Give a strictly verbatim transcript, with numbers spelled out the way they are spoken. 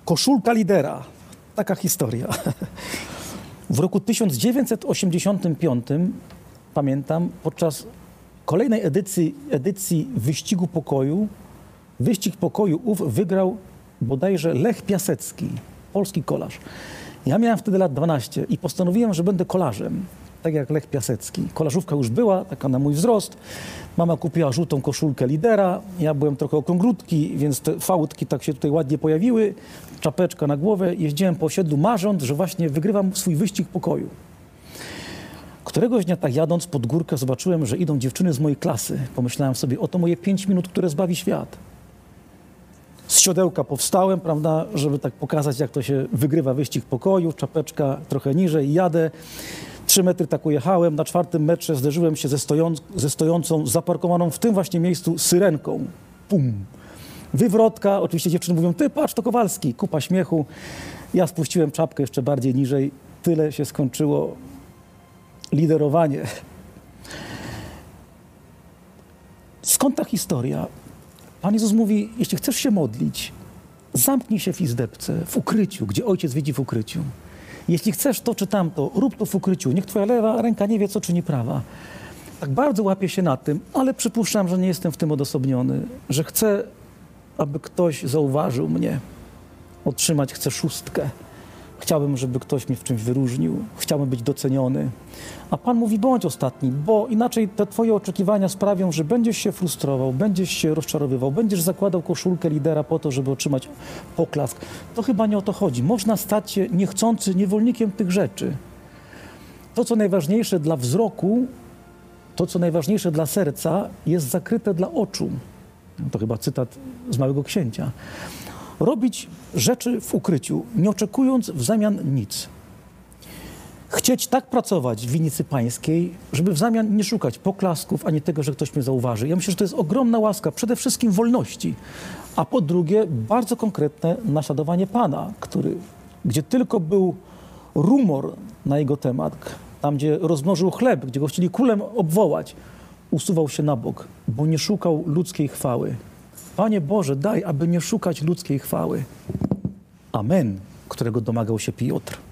Koszulka lidera. Taka historia. W roku tysiąc dziewięćset osiemdziesiątym piątym, pamiętam, podczas kolejnej edycji, edycji Wyścigu Pokoju, Wyścig Pokoju ów wygrał bodajże Lech Piasecki, polski kolarz. Ja miałem wtedy lat dwanaście i postanowiłem, że będę kolarzem, tak jak Lech Piasecki. Kolarzówka już była, taka na mój wzrost. Mama kupiła żółtą koszulkę lidera, ja byłem trochę okrąglutki, więc te fałdki tak się tutaj ładnie pojawiły, czapeczka na głowę. Jeździłem po osiedlu marząc, że właśnie wygrywam swój wyścig pokoju. Któregoś dnia tak jadąc pod górkę zobaczyłem, że idą dziewczyny z mojej klasy. Pomyślałem sobie, oto moje pięć minut, które zbawi świat. Z siodełka powstałem, prawda, żeby tak pokazać, jak to się wygrywa wyścig pokoju, czapeczka trochę niżej, jadę. Trzy metry tak ujechałem, na czwartym metrze zderzyłem się ze, stoją, ze stojącą, zaparkowaną w tym właśnie miejscu syrenką. Pum! Wywrotka, oczywiście dziewczyny mówią, ty patrz, to Kowalski, kupa śmiechu. Ja spuściłem czapkę jeszcze bardziej niżej, tyle się skończyło liderowanie. Skąd ta historia? Pan Jezus mówi, jeśli chcesz się modlić, zamknij się w izdebce, w ukryciu, gdzie Ojciec widzi w ukryciu. Jeśli chcesz to czy tamto, rób to w ukryciu. Niech twoja lewa ręka nie wie, co czyni prawa. Tak bardzo łapię się na tym, ale przypuszczam, że nie jestem w tym odosobniony, że chcę, aby ktoś zauważył mnie. Otrzymać chcę szóstkę. Chciałbym, żeby ktoś mnie w czymś wyróżnił. Chciałbym być doceniony. A Pan mówi, bądź ostatni, bo inaczej te twoje oczekiwania sprawią, że będziesz się frustrował, będziesz się rozczarowywał, będziesz zakładał koszulkę lidera po to, żeby otrzymać poklask. To chyba nie o to chodzi. Można stać się niechcący niewolnikiem tych rzeczy. To, co najważniejsze dla wzroku, to, co najważniejsze dla serca, jest zakryte dla oczu. To chyba cytat z Małego Księcia. Robić rzeczy w ukryciu, nie oczekując w zamian nic. Chcieć tak pracować w winnicy pańskiej, żeby w zamian nie szukać poklasków, ani tego, że ktoś mnie zauważy. Ja myślę, że to jest ogromna łaska, przede wszystkim wolności, a po drugie bardzo konkretne naśladowanie Pana, który, gdzie tylko był rumor na jego temat, tam gdzie rozmnożył chleb, gdzie go chcieli kulem obwołać, usuwał się na bok, bo nie szukał ludzkiej chwały. Panie Boże, daj, aby nie szukać ludzkiej chwały. Amen, którego domagał się Piotr.